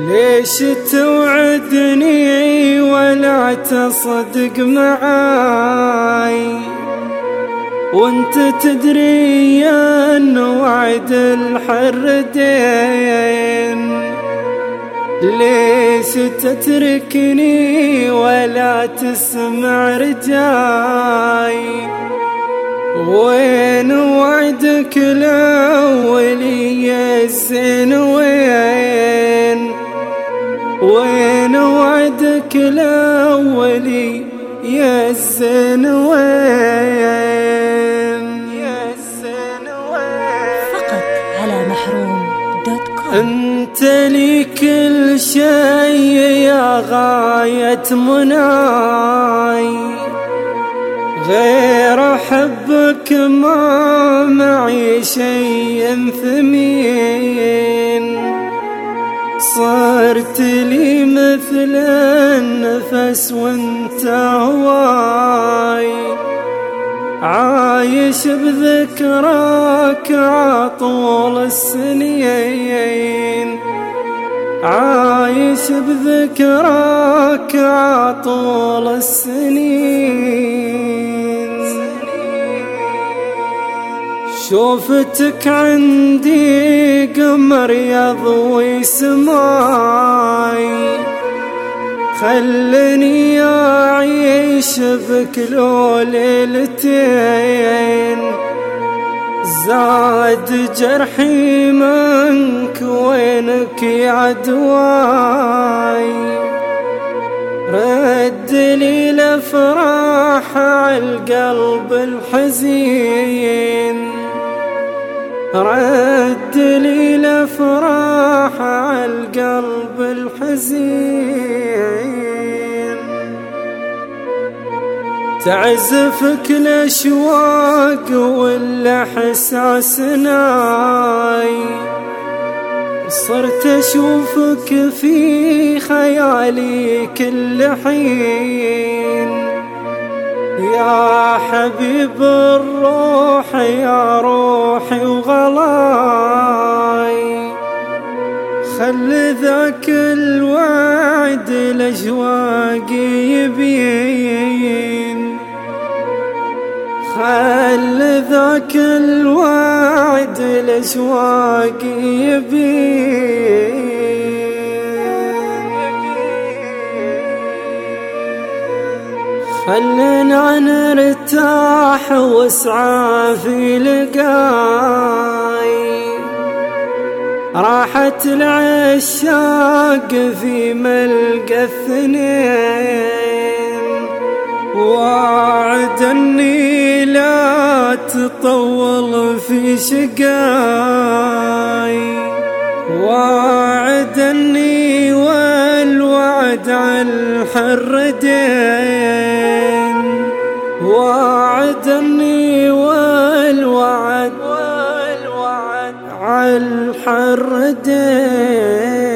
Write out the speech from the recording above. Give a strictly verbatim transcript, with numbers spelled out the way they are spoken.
ليش توعدني ولا تصدق معاي وانت تدري ان وعد الحر دين؟ ليش تتركني ولا تسمع رجاي؟ وين وعدك الأولي يا الزين؟ وين وين وعدك الأولي يا الزين؟ وين يا الزين؟ وين؟ فقط على محروم دوت كوم. انت لي كل شيء يا غاية مناي، غير حبك ما معي شيء ثمين. صرت لي مثل النفس وانت هواي، عايش بذكراك عطول السنين، عايش بذكراك عطول السنين. شوفتك عندي قمر يضوي سماي، خلني أعيش بك لو ليلتين. زاد جرحي منك وينك يا عدواي، رد لي الأفراح عالقلب الحزين، رد لي الأفراح عالقلب الحزين. تعزفك الأشواق والإحساس ناي، صرت أشوفك في خيالي كل حين. يا حبيب الروح يا روحي وغلاي، خل ذاك الوعد الأشواق يبين، خل ذاك الوعد الأشواق يبين. خلنا نرتاح واسعى في لقاي، راحة العشاق في ملقى اثنين. وعد اني لا تطول في شقاي، وعد اني والوعد على الحر دين، وعد اني والوعد والوعد على الحر دين.